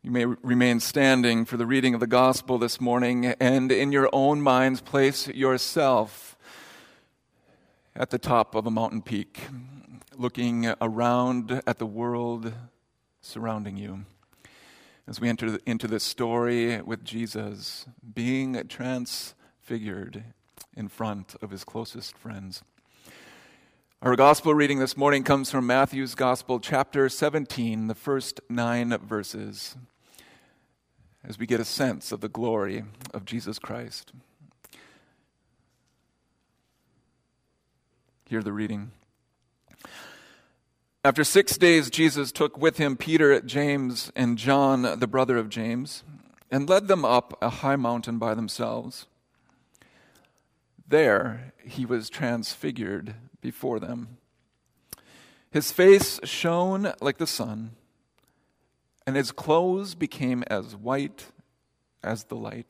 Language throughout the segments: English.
You may remain standing for the reading of the gospel this morning, and in your own minds place yourself at the top of a mountain peak, looking around at the world surrounding you. As we enter into this story with Jesus being transfigured in front of his closest friends. Our gospel reading this morning comes from Matthew's Gospel, chapter 17, the first 9 verses, as we get a sense of the glory of Jesus Christ. Hear the reading. After 6 days, Jesus took with him Peter, James, and John, the brother of James, and led them up a high mountain by themselves. There he was transfigured before them. His face shone like the sun, and his clothes became as white as the light.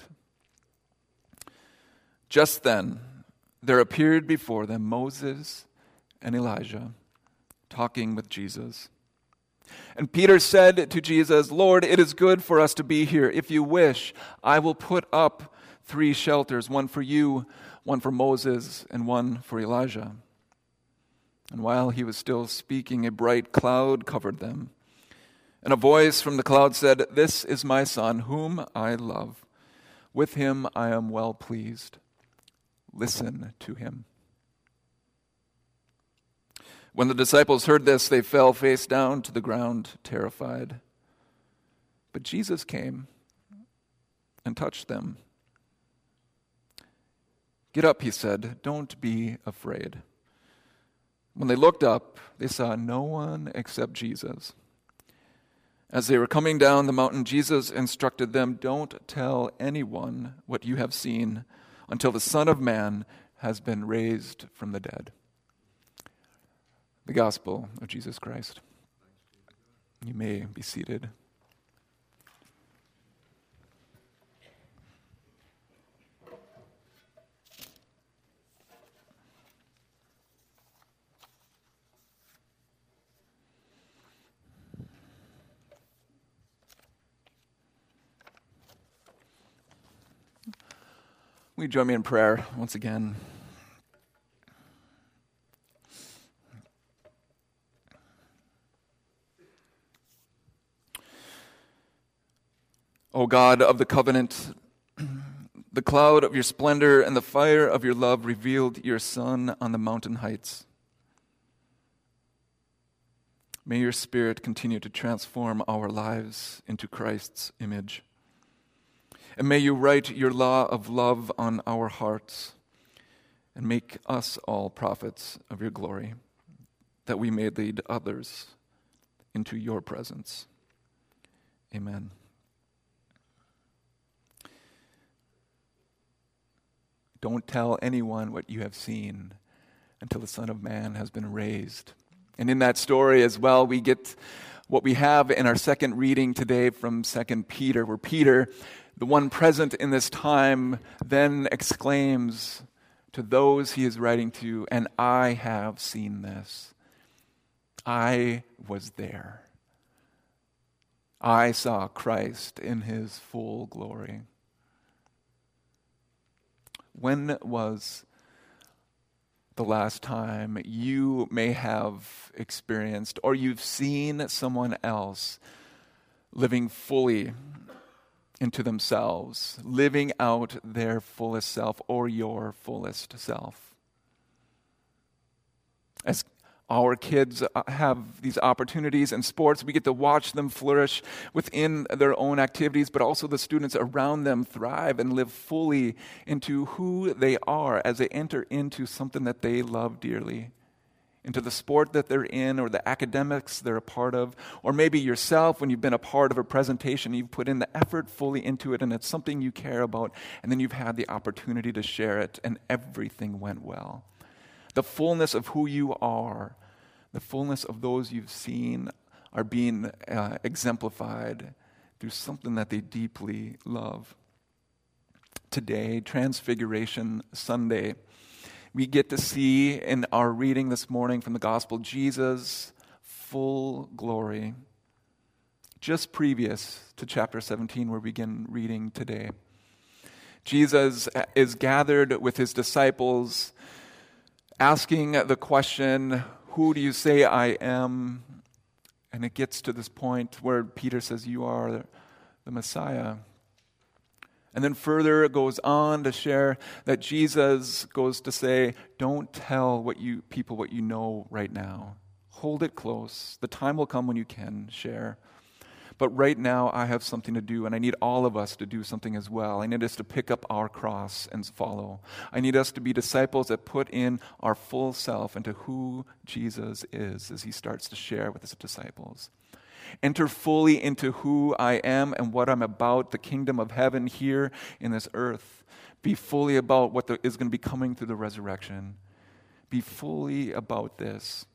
Just then there appeared before them Moses and Elijah, talking with Jesus. And Peter said to Jesus, "Lord, it is good for us to be here. If you wish, I will put up 3 shelters, one for you, one for Moses, and one for Elijah." And while he was still speaking, a bright cloud covered them. And a voice from the cloud said, "This is my son, whom I love. With him I am well pleased. Listen to him." When the disciples heard this, they fell face down to the ground, terrified. But Jesus came and touched them. "Get up," he said. "Don't be afraid." When they looked up, they saw no one except Jesus. As they were coming down the mountain, Jesus instructed them, "Don't tell anyone what you have seen until the Son of Man has been raised from the dead." The Gospel of Jesus Christ. You may be seated. Will you join me in prayer once again? O God of the covenant, the cloud of your splendor and the fire of your love revealed your Son on the mountain heights. May your Spirit continue to transform our lives into Christ's image. And may you write your law of love on our hearts and make us all prophets of your glory, that we may lead others into your presence. Amen. Don't tell anyone what you have seen until the Son of Man has been raised. And in that story as well, we get what we have in our second reading today from 2 Peter, where Peter, the one present in this time, then exclaims to those he is writing to, "And I have seen this. I was there. I saw Christ in his full glory." When was the last time you may have experienced or you've seen someone else living fully into themselves, living out their fullest self or your fullest self? As our kids have these opportunities in sports, we get to watch them flourish within their own activities, but also the students around them thrive and live fully into who they are as they enter into something that they love dearly, into the sport that they're in or the academics they're a part of, or maybe yourself when you've been a part of a presentation, you've put in the effort fully into it and it's something you care about, and then you've had the opportunity to share it and everything went well. The fullness of who you are, the fullness of those you've seen are being exemplified through something that they deeply love. Today, Transfiguration Sunday, we get to see in our reading this morning from the Gospel Jesus' full glory. just previous to chapter 17, where we begin reading today. Jesus is gathered with his disciples, asking the question, "Who do you say I am?" And it gets to this point where Peter says, "You are the Messiah." And then further it goes on to share that Jesus goes to say, "Don't tell people what you know right now. Hold it close. The time will come when you can share. But right now I have something to do, and I need all of us to do something as well. I need us to pick up our cross and follow. I need us to be disciples that put in our full self into who Jesus is," as he starts to share with his disciples. Enter fully into who I am and what I'm about, the kingdom of heaven here in this earth. Be fully about what is going to be coming through the resurrection. Be fully about this.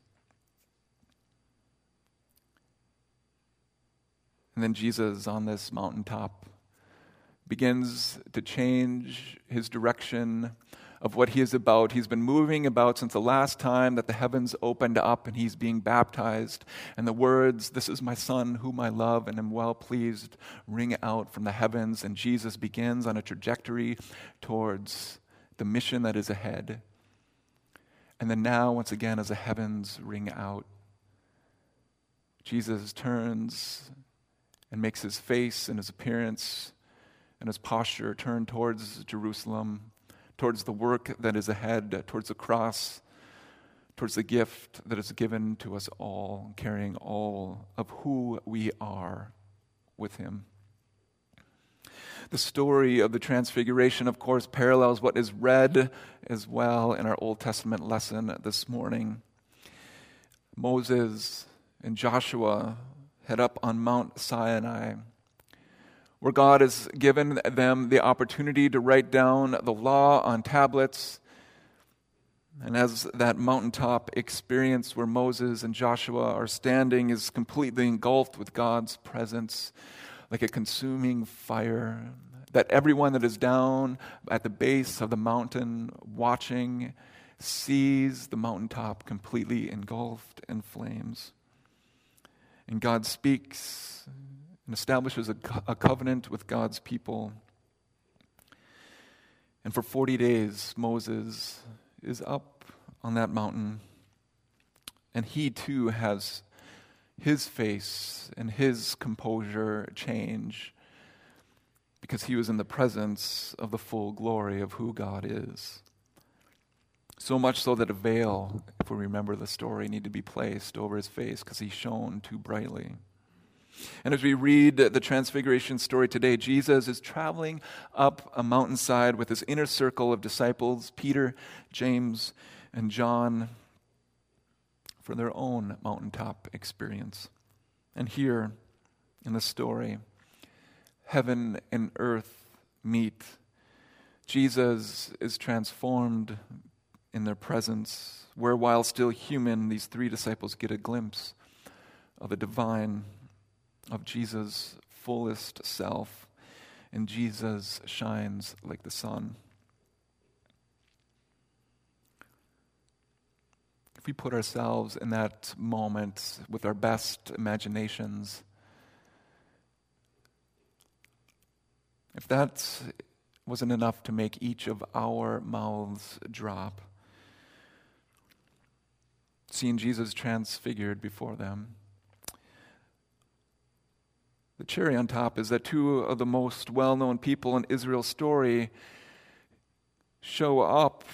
And then Jesus, on this mountaintop, begins to change his direction of what he is about. He's been moving about since the last time that the heavens opened up and he's being baptized. And the words, "This is my son whom I love and am well pleased," ring out from the heavens. And Jesus begins on a trajectory towards the mission that is ahead. And then now, once again, as the heavens ring out, Jesus turns and makes his face and his appearance and his posture turn towards Jerusalem, towards the work that is ahead, towards the cross, towards the gift that is given to us all, carrying all of who we are with him. The story of the Transfiguration, of course, parallels what is read as well in our Old Testament lesson this morning. Moses and Joshua head up on Mount Sinai, where God has given them the opportunity to write down the law on tablets. And as that mountaintop experience where Moses and Joshua are standing is completely engulfed with God's presence, like a consuming fire, that everyone that is down at the base of the mountain watching sees the mountaintop completely engulfed in flames. And God speaks and establishes a covenant with God's people. And for 40 days, Moses is up on that mountain. And he too has his face and his composure change because he was in the presence of the full glory of who God is. So much so that a veil, if we remember the story, needed to be placed over his face because he shone too brightly. And as we read the Transfiguration story today, Jesus is traveling up a mountainside with his inner circle of disciples, Peter, James, and John, for their own mountaintop experience. And here in the story, heaven and earth meet. Jesus is transformed in their presence, where while still human, these three disciples get a glimpse of the divine, of Jesus' fullest self, and Jesus shines like the sun. If we put ourselves in that moment with our best imaginations, if that wasn't enough to make each of our mouths drop, seeing Jesus transfigured before them. The cherry on top is that two of the most well-known people in Israel's story show up.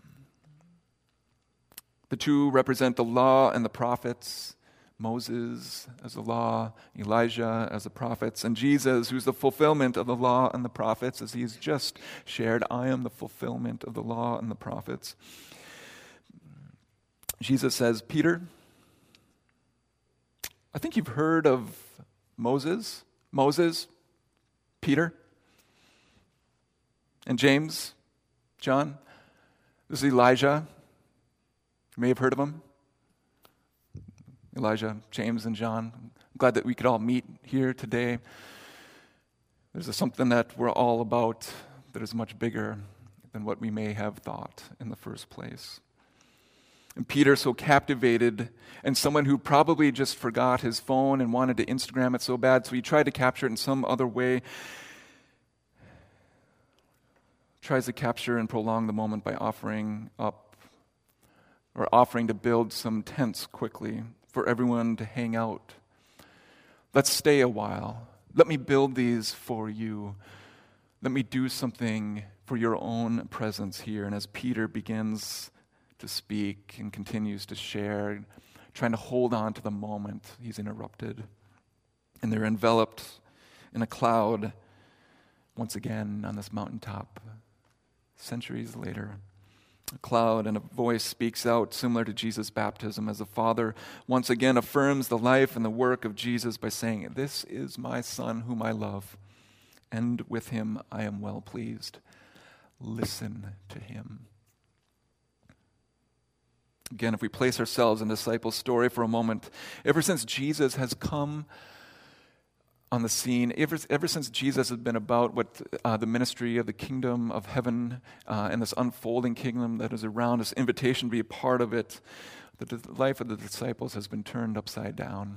The two represent the law and the prophets, Moses as the law, Elijah as the prophets, and Jesus, who's the fulfillment of the law and the prophets, as he's just shared, "I am the fulfillment of the law and the prophets." Jesus says, "Peter, I think you've heard of Moses, Peter, and James, John. This is Elijah. You may have heard of him. Elijah, James, and John. I'm glad that we could all meet here today. There's something that we're all about that is much bigger than what we may have thought in the first place." And Peter, so captivated, and someone who probably just forgot his phone and wanted to Instagram it so bad, so he tried to capture it in some other way, tries to capture and prolong the moment by offering to build some tents quickly for everyone to hang out. Let's stay a while. Let me build these for you. Let me do something for your own presence here. And as Peter begins to speak and continues to share, trying to hold on to the moment, he's interrupted. And they're enveloped in a cloud once again on this mountaintop, centuries later. A cloud and a voice speaks out similar to Jesus' baptism as the Father once again affirms the life and the work of Jesus by saying, "This is my Son whom I love, and with him I am well pleased. Listen to him." Again, if we place ourselves in the disciples' story for a moment, ever since Jesus has come on the scene, ever since Jesus has been about what the ministry of the kingdom of heaven and this unfolding kingdom that is around, this invitation to be a part of it, the life of the disciples has been turned upside down.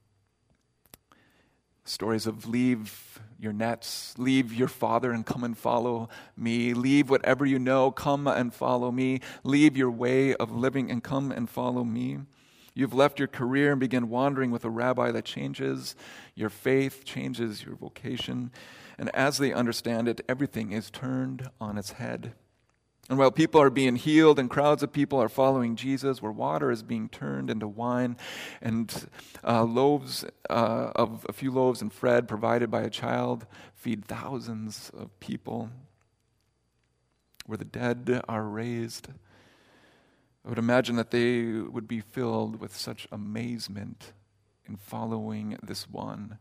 Stories of leave your nets, leave your father and come and follow me. Leave whatever you know, come and follow me. Leave your way of living and come and follow me. You've left your career and begin wandering with a rabbi that changes your faith, changes your vocation. And as they understand it, everything is turned on its head. And while people are being healed and crowds of people are following Jesus, where water is being turned into wine and loaves of a few loaves and bread provided by a child feed thousands of people, where the dead are raised, I would imagine that they would be filled with such amazement in following this one.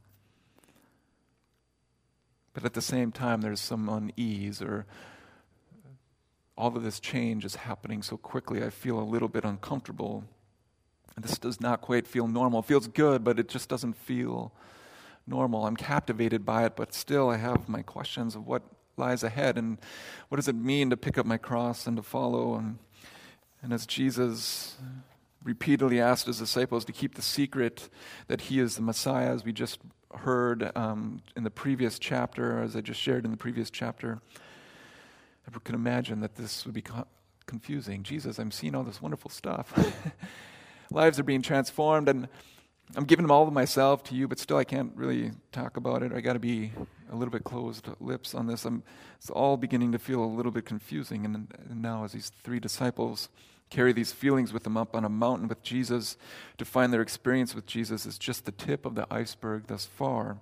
But at the same time, there's some unease, or all of this change is happening so quickly, I feel a little bit uncomfortable. This does not quite feel normal. It feels good, but it just doesn't feel normal. I'm captivated by it, but still I have my questions of what lies ahead, and what does it mean to pick up my cross and to follow. And as Jesus repeatedly asked his disciples to keep the secret that he is the Messiah, as we just heard in the previous chapter, as I just shared in the previous chapter, I can imagine that this would be confusing. Jesus, I'm seeing all this wonderful stuff. Lives are being transformed, and I'm giving all of myself to you, but still I can't really talk about it. I got to be a little bit closed lips on this. It's all beginning to feel a little bit confusing. And now as these three disciples carry these feelings with them up on a mountain with Jesus to find their experience with Jesus is just the tip of the iceberg thus far.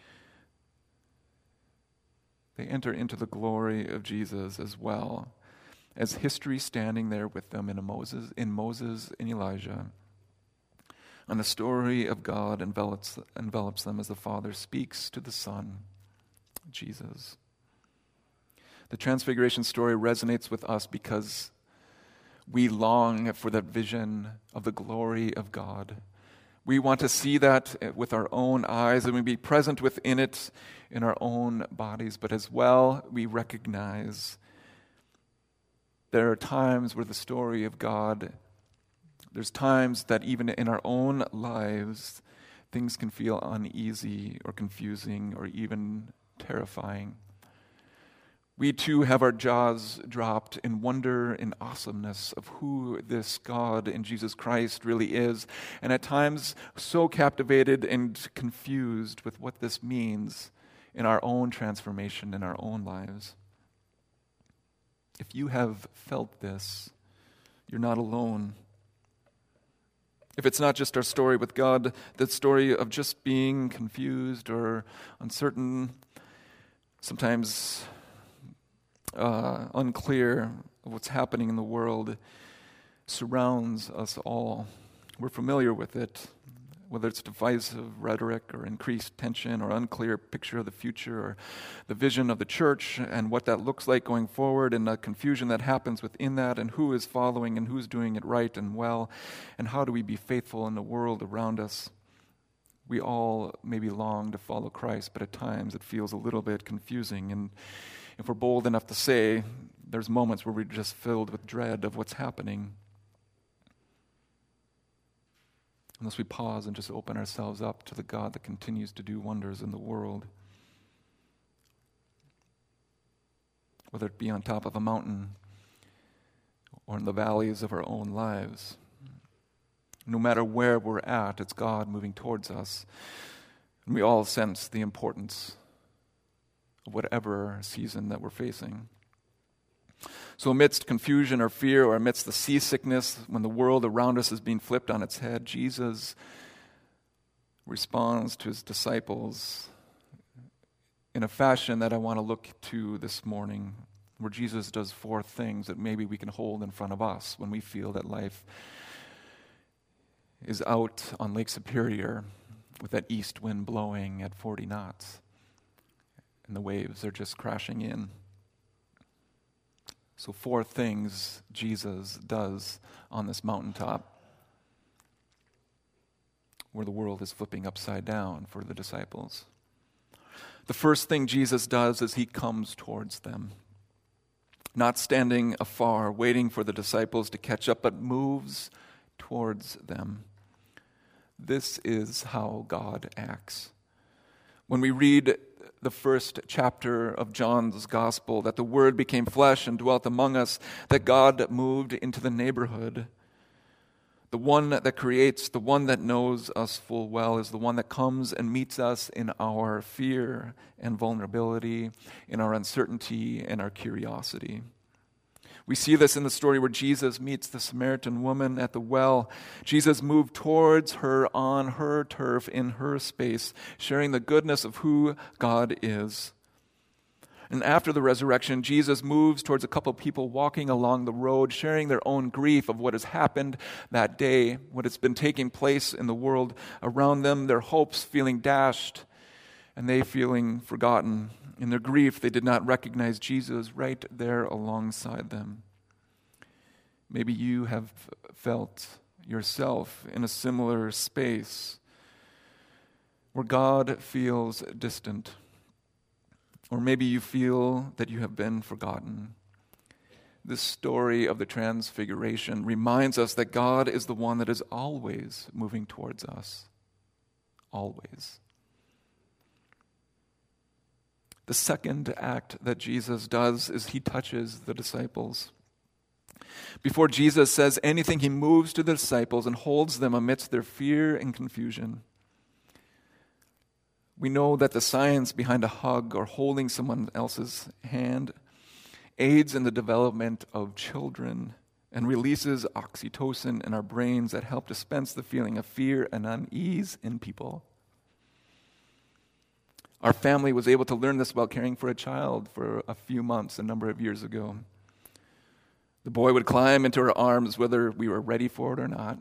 They enter into the glory of Jesus as well as history standing there with them in Moses and Elijah. And the story of God envelops them as the Father speaks to the Son, Jesus. The Transfiguration story resonates with us because we long for that vision of the glory of God. We want to see that with our own eyes and we be present within it in our own bodies, but as well we recognize there are times where the story of God, there's times that even in our own lives, things can feel uneasy or confusing or even terrifying. We too have our jaws dropped in wonder and awesomeness of who this God in Jesus Christ really is, and at times so captivated and confused with what this means in our own transformation in our own lives. If you have felt this, you're not alone. If it's not just our story with God, the story of just being confused or uncertain, sometimes unclear of what's happening in the world, surrounds us all. We're familiar with it, whether it's divisive rhetoric or increased tension or unclear picture of the future or the vision of the church and what that looks like going forward and the confusion that happens within that and who is following and who's doing it right and well and how do we be faithful in the world around us. We all maybe long to follow Christ, but at times it feels a little bit confusing. And if we're bold enough to say, there's moments where we're just filled with dread of what's happening. unless we pause and just open ourselves up to the God that continues to do wonders in the world. Whether it be on top of a mountain or in the valleys of our own lives. No matter where we're at, it's God moving towards us. And we all sense the importance of whatever season that we're facing. So amidst confusion or fear, or amidst the seasickness, when the world around us is being flipped on its head, Jesus responds to his disciples in a fashion that I want to look to this morning, where Jesus does 4 things that maybe we can hold in front of us when we feel that life is out on Lake Superior with that east wind blowing at 40 knots, and the waves are just crashing in. So 4 things Jesus does on this mountaintop where the world is flipping upside down for the disciples. The first thing Jesus does is he comes towards them, not standing afar, waiting for the disciples to catch up, but moves towards them. This is how God acts. When we read the first chapter of John's Gospel, that the Word became flesh and dwelt among us, that God moved into the neighborhood. The one that creates, the one that knows us full well, is the one that comes and meets us in our fear and vulnerability, in our uncertainty and our curiosity. We see this in the story where Jesus meets the Samaritan woman at the well. Jesus moved towards her on her turf, in her space, sharing the goodness of who God is. And after the resurrection, Jesus moves towards a couple of people walking along the road, sharing their own grief of what has happened that day, what has been taking place in the world around them, their hopes feeling dashed, and they feeling forgotten. In their grief, they did not recognize Jesus right there alongside them. Maybe you have felt yourself in a similar space where God feels distant. Or maybe you feel that you have been forgotten. This story of the Transfiguration reminds us that God is the one that is always moving towards us. Always. The second act that Jesus does is he touches the disciples. Before Jesus says anything, he moves to the disciples and holds them amidst their fear and confusion. We know that the science behind a hug or holding someone else's hand aids in the development of children and releases oxytocin in our brains that help dispense the feeling of fear and unease in people. Our family was able to learn this while caring for a child for a few months a number of years ago. The boy would climb into our arms whether we were ready for it or not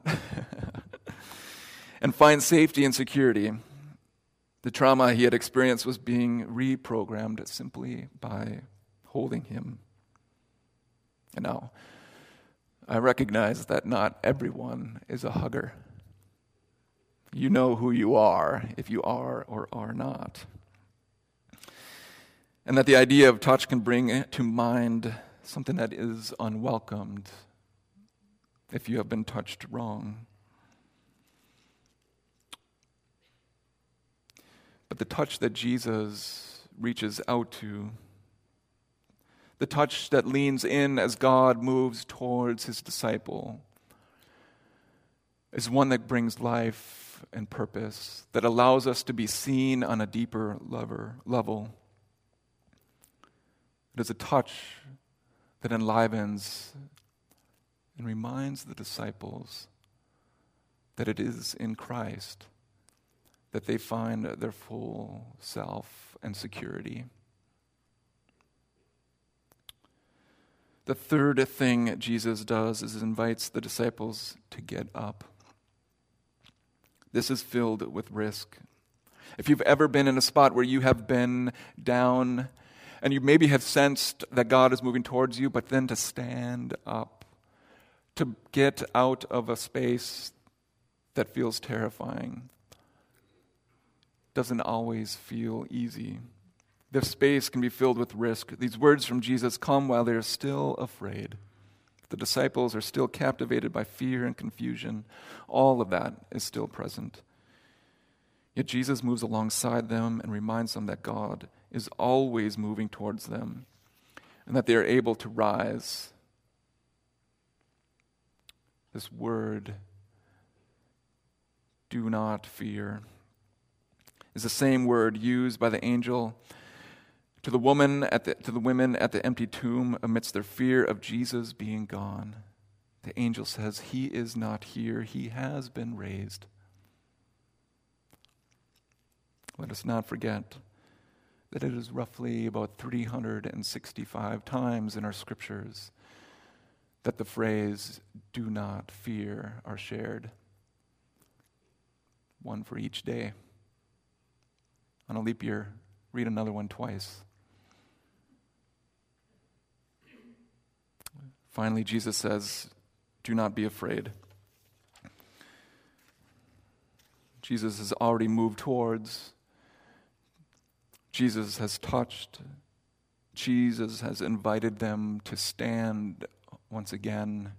and find safety and security. The trauma he had experienced was being reprogrammed simply by holding him. And now, I recognize that not everyone is a hugger. You know who you are, if you are or are not. And that the idea of touch can bring to mind something that is unwelcomed if you have been touched wrong. But the touch that Jesus reaches out to, the touch that leans in as God moves towards his disciple, is one that brings life and purpose, that allows us to be seen on a deeper level. It is a touch that enlivens and reminds the disciples that it is in Christ that they find their full self and security. The third thing Jesus does is invites the disciples to get up. This is filled with risk. If you've ever been in a spot where you have been down and you maybe have sensed that God is moving towards you, but then to stand up, to get out of a space that feels terrifying, doesn't always feel easy. This space can be filled with risk. These words from Jesus come while they are still afraid. The disciples are still captivated by fear and confusion. All of that is still present. Yet Jesus moves alongside them and reminds them that God is always moving towards them and that they are able to rise. This word, do not fear, is the same word used by the angel to the women at the empty tomb amidst their fear of Jesus being gone. The angel says, "He is not here, he has been raised." Let us not forget that it is roughly about 365 times in our scriptures that the phrase, "do not fear," are shared. One for each day. On a leap year, read another one twice. Finally, Jesus says, "Do not be afraid." Jesus has already moved towards. Jesus has touched. Jesus has invited them to stand once again.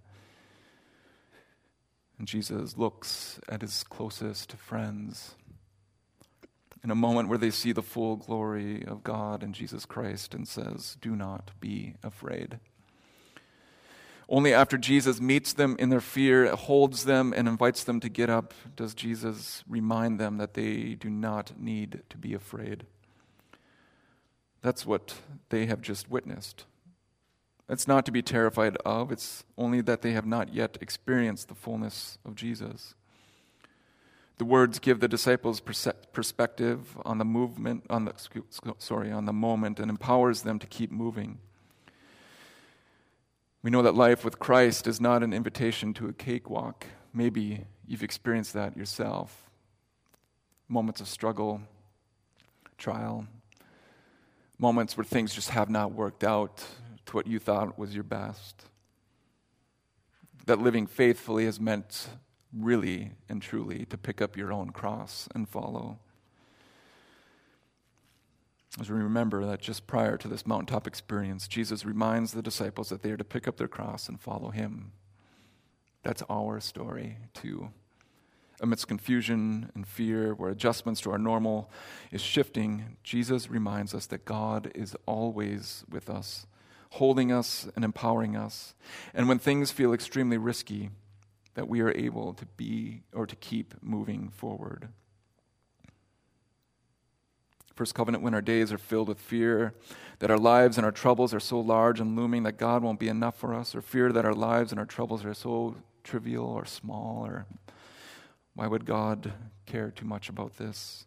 And Jesus looks at his closest friends in a moment where they see the full glory of God and Jesus Christ and says, "Do not be afraid." Only after Jesus meets them in their fear, holds them, and invites them to get up, does Jesus remind them that they do not need to be afraid. That's what they have just witnessed. It's not to be terrified of, it's only that they have not yet experienced the fullness of Jesus. The words give the disciples perspective on the movement, on the moment, and empowers them to keep moving. We know that life with Christ is not an invitation to a cakewalk. Maybe you've experienced that yourself. Moments of struggle, trial, moments where things just have not worked out to what you thought was your best. That living faithfully has meant really and truly to pick up your own cross and follow. As we remember that just prior to this mountaintop experience, Jesus reminds the disciples that they are to pick up their cross and follow him. That's our story too. Amidst confusion and fear, where adjustments to our normal is shifting, Jesus reminds us that God is always with us, holding us and empowering us. And when things feel extremely risky, that we are able to be or to keep moving forward. First Covenant, when our days are filled with fear, that our lives and our troubles are so large and looming that God won't be enough for us, or fear that our lives and our troubles are so trivial or small, or why would God care too much about this?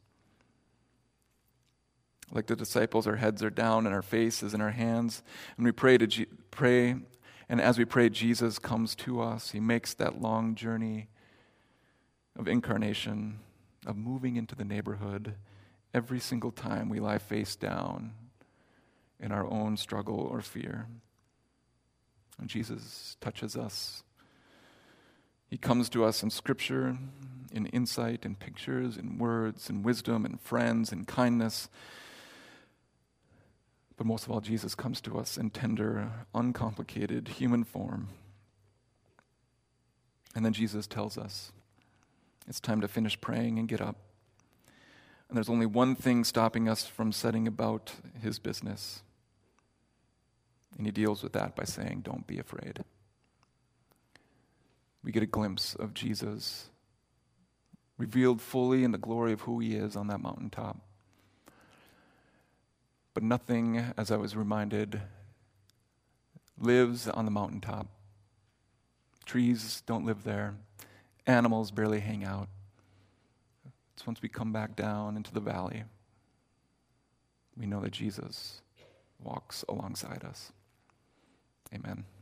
Like the disciples, our heads are down and our faces in our hands, and we pray, and as we pray, Jesus comes to us. He makes that long journey of incarnation, of moving into the neighborhood every single time we lie face down in our own struggle or fear. And Jesus touches us. He comes to us in Scripture, in insight, in pictures, in words, in wisdom, in friends, in kindness. But most of all, Jesus comes to us in tender, uncomplicated human form. And then Jesus tells us, it's time to finish praying and get up. And there's only one thing stopping us from setting about his business. And he deals with that by saying, don't be afraid. We get a glimpse of Jesus revealed fully in the glory of who he is on that mountaintop. But nothing, as I was reminded, lives on the mountaintop. Trees don't live there. Animals barely hang out. It's once we come back down into the valley, we know that Jesus walks alongside us. Amen.